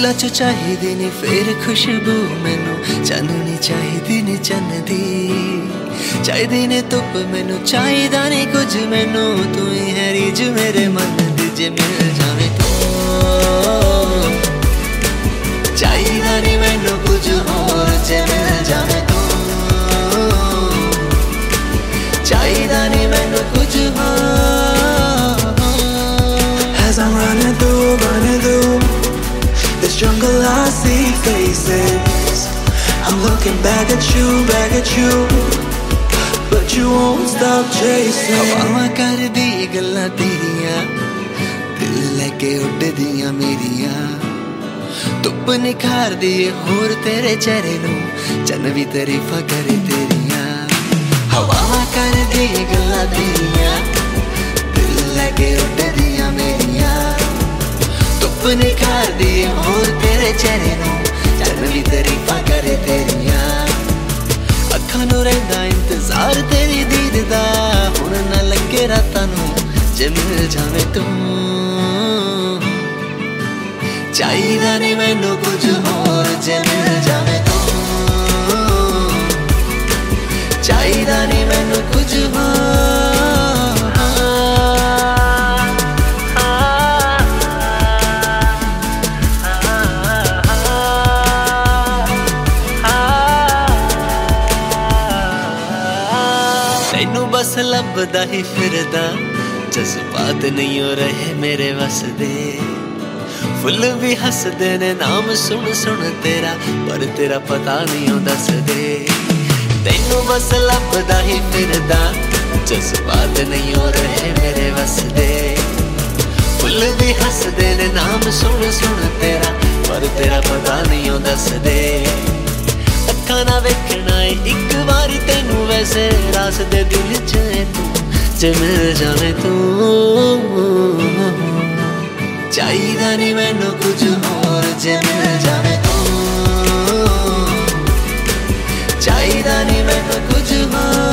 फुल्लां चो चाहिदी नी फिर खुशबू, मैनू चाननी चाहिदी नी चन्न दी। चाहिदी ने धुप मैनू चाहिदा नी कुछ, मैनू तू ही है रीज मेरे मन दी। जे मिल जावे तू चाहिदा नी मैनू कुछ होर, जे मिल जावे तू चाहिदा नी मैनू कुछ होर। As I'm running through this jungle, I see faces. I'm looking back at you, but you won't stop chasing. हवावां करदी गल्लां तेरियां, दिल लेके उड्डदियां मेरियां। धुप निखारदी होर तेरे चेहरे नू, चन्न भी तारीफां करे तेरियां। हवावां करदी गल्लां तेरियां, दिल लेके उड्डदियां मेरियां। धुप निखारदी होर तेरे चेहरे नू, चन्न भी तारीफां करे तेरियां। अखां नू रहिंदा इंतजार तेरी दीद दा, हुण ना लगे रातां नू जे मिल जावे तू। चाहिदा नी मैनू कुछ होर, जे मिल जावे तू चाहिदा नी मैनू कुछ होर। तैनू बस लभदा ही फिरदा, जज्बात नहीं हो रहे मेरे वसदे। फुल भी हसदे ने नाम सुन सुन तेरा, पर तेरा पता नहीं हो दसदे। तैनू बस लभदा ही फिरदा, जज्बात नहीं हो रहे मेरे वसदे। फुल भी हसदे ने नाम सुन सुन तेरा, पर तेरा पता नहीं हो दसदे। अखां ना वेखना है इक बारी तैनू, वैसे रास दे दिल च तू जे मिल जावे तू। चाहिदा नी मैनू कुछ होर, जे मिल जावे तू चाहिदा नी मैनू कुछ होर।